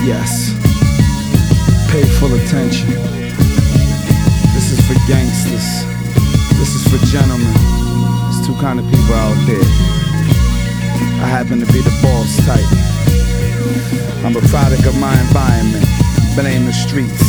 Yes, pay full attention. This is for gangsters. This is for gentlemen. There's two kind of people out there. I happen to be the boss type. I'm a product of my environment. Blame the streets.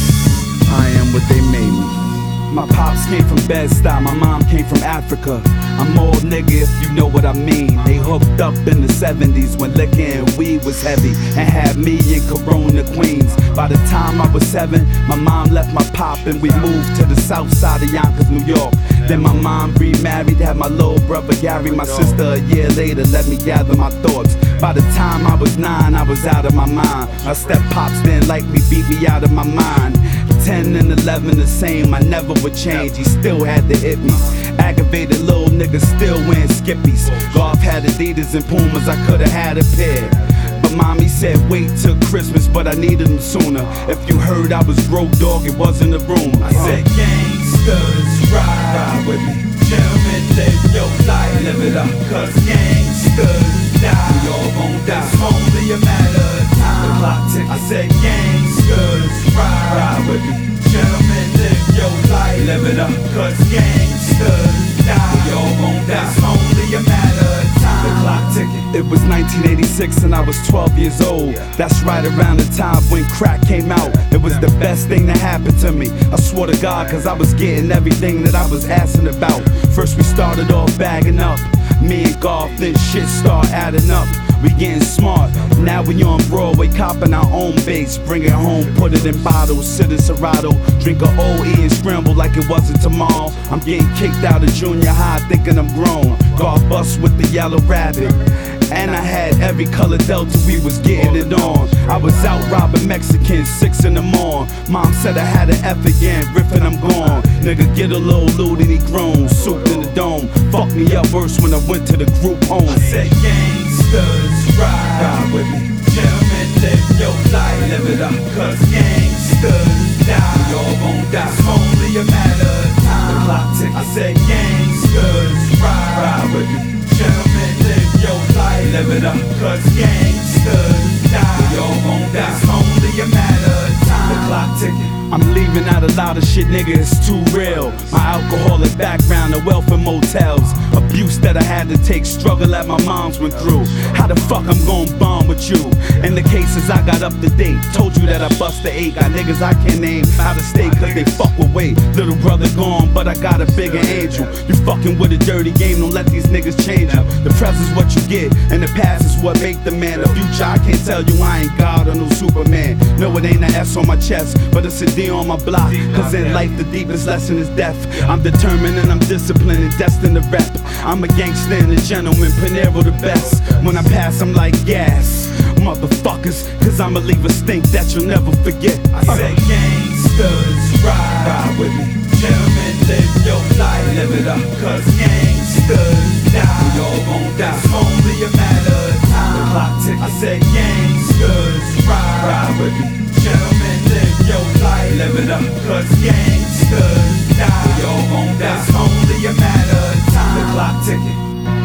I am what they made me. My pops came from Bed-Stuy, my mom came from Africa. I'm old nigga if you know what I mean. They hooked up in the 70s when liquor and weed was heavy and had me in Corona, Queens. By the time I was 7, my mom left my pop and we moved to the south side of Yonkers, New York. Then my mom remarried, had my little brother Gary. My sister a year later let me gather my thoughts. By the time I was 9, I was out of my mind. My step-pops didn't like me, beat me out of my mind. 10 and 11 the same, I never would change. He still had to hit me. Aggravated little nigga still wearing skippies. Golf had Adidas and Pumas, I could've had a pair. But mommy said wait till Christmas, but I needed them sooner. If you heard I was broke, dog, it wasn't a room. I said gangsters ride with me. Gentlemen, live your life, live it up. Cause gangsters die, we all gon' die. It's only a matter of time. The clock ticks. I said gangsters ride with me. Gentlemen, live your life, live it up. Cause gangsters die, we all gon' die. It's only a matter of time. The clock ticking. It was 1986 and I was 12 years old. That's right around the time when crack came out. It was the best thing that happened to me. I swore to God, cause I was getting everything that I was asking about. First we started off bagging up. Me and golf, then shit start adding up. We getting smart, now we on Broadway, copping our own base. Bring it home, put it in bottles, sit in Serato. Drink a OE and scramble like it wasn't tomorrow. I'm getting kicked out of junior high, thinking I'm grown. Golf bus with the yellow rabbit. And I had every color Delta, we was getting it on. I was out robbing Mexicans, 6 in the morning. Mom said I had an F again, riffing I'm gone. Nigga get a little loot and he grown, souped in the dome. Fucked me up worse when I went to the group home. I said gangsters ride with me. Gentlemen, live your life, live it up. Cause gangsters die, we all gon' die. It's only a matter of time. The clock ticks. I said gangsters ride with me. Gentlemen, live your life, live it up. Cause gangsters die, we all gon' die. It's only a matter of time. The clock ticking. I'm leaving out a lot of shit, nigga, it's too real. My alcoholic background, the welfare motels. Abuse that I had to take, struggle that my moms went through. How the fuck I'm gon' bond with you? In the cases I got up to date. Told you that I bust the 8. Got niggas I can't name out of state cause they fuck with weight. Little brother gone, but I got a bigger angel. You fucking with a dirty game, don't let these niggas change you. The present's what you get, and the past is what make the man. The future, I can't tell you I ain't God or no Superman. No, it ain't an S on my chest, but it's a D on my block. Cause in life the deepest lesson is death. I'm determined and I'm disciplined and destined to rep. I'm a gangster and a gentleman, Panero the best. When I pass I'm like gas, motherfuckers, cause I'ma leave a stink that you'll never forget. I said gangsters ride with me. Gentlemen, live your life, live it up. Cause gangsters die, we all gon' die. It's only a matter of time. The clock ticks. I said gangsters ride with me. Gentlemen, live your life, live it up. Cause gangsters die, we all gon' die. It's only a matter of time. The clock ticking.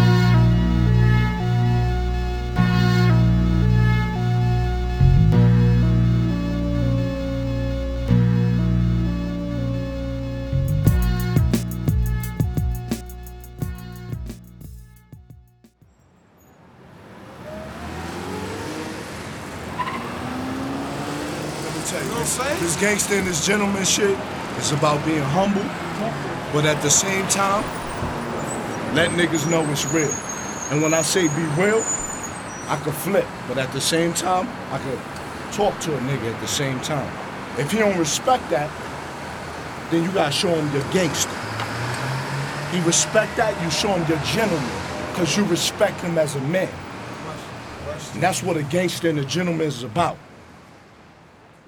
This gangster and this gentleman shit is about being humble, but at the same time, let niggas know it's real. And when I say be real, I could flip, but at the same time, I could talk to a nigga at the same time. If he don't respect that, then you gotta show him you're gangster. He respect that, you show him you're gentleman, because you respect him as a man. And that's what a gangster and a gentleman is about.